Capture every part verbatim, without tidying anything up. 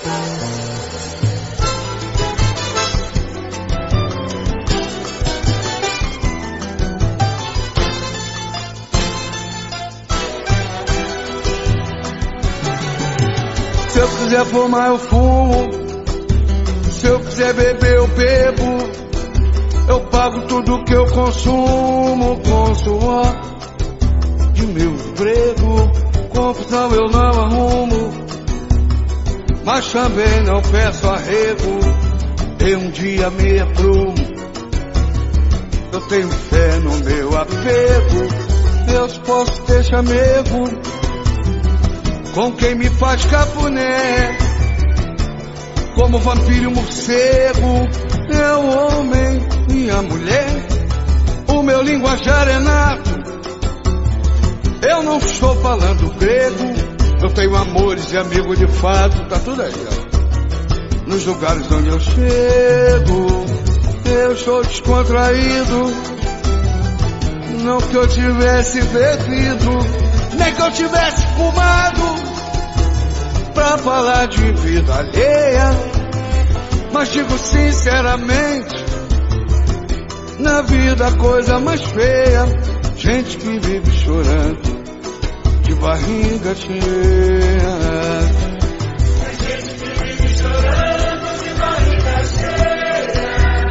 Se eu quiser fumar, eu fumo. Se eu quiser beber, eu bebo. Eu pago tudo que eu consumo com suor de meu emprego. Confusão eu não arrumo, mas também não peço arrego. Em um dia me aprumo, eu tenho fé no meu apego. Deus posso ter chamego com quem me faz cafuné, como vampiro e morcego. É o homem e a mulher, o meu linguajar é nato. Eu não estou falando grego, eu tenho amores e amigos de fato. Tá tudo aí, ó. Nos lugares onde eu chego, eu estou descontraído. Não que eu tivesse bebido, nem que eu tivesse fumado, pra falar de vida alheia. Mas digo sinceramente, na vida a coisa mais feia, gente que vive chorando de barriga cheia. Gente que vive chorando de barriga cheia.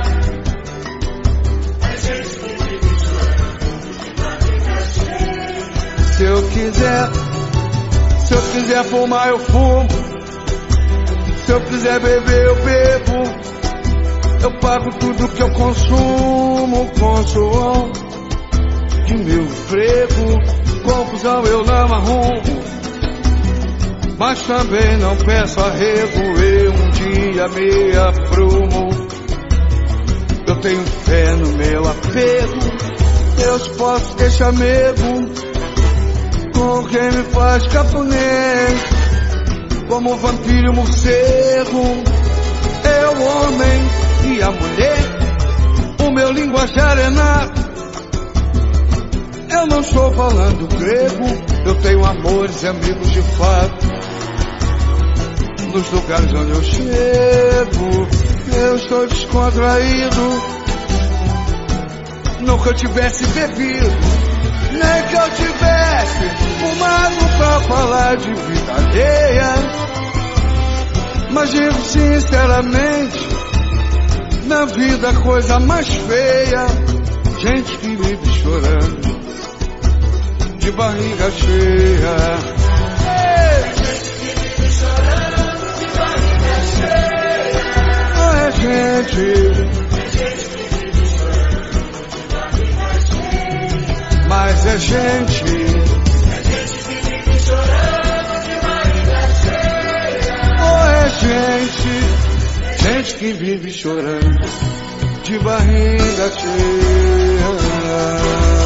Gente que vive chorando de barriga cheia. Se eu quiser, se eu quiser fumar, eu fumo. Se eu quiser beber, eu bebo. Eu pago tudo que eu consumo com suor de meu emprego. Confusão eu não arrumo, mas também não peço arrego. Eu um dia me aprumo, eu tenho fé no meu apego. Deus posso ter chamego com quem me faz cafuné, como vampiro e morcego. É o homem e a mulher, o meu linguajar é nato. Eu não estou falando grego, eu tenho amores e amigos de fato. Nos lugares onde eu chego, eu estou descontraído. Nunca eu tivesse bebido, nem que eu tivesse fumado pra falar de vida alheia. Mas digo sinceramente, na vida a coisa mais feia, gente que vive chorando de barriga cheia. Gente que vive chorando de barriga cheia. Não é gente, Gente que vive chorando de barriga cheia. mas é gente. Gente que vive chorando de barriga cheia. Ou é gente, gente que vive chorando de barriga cheia.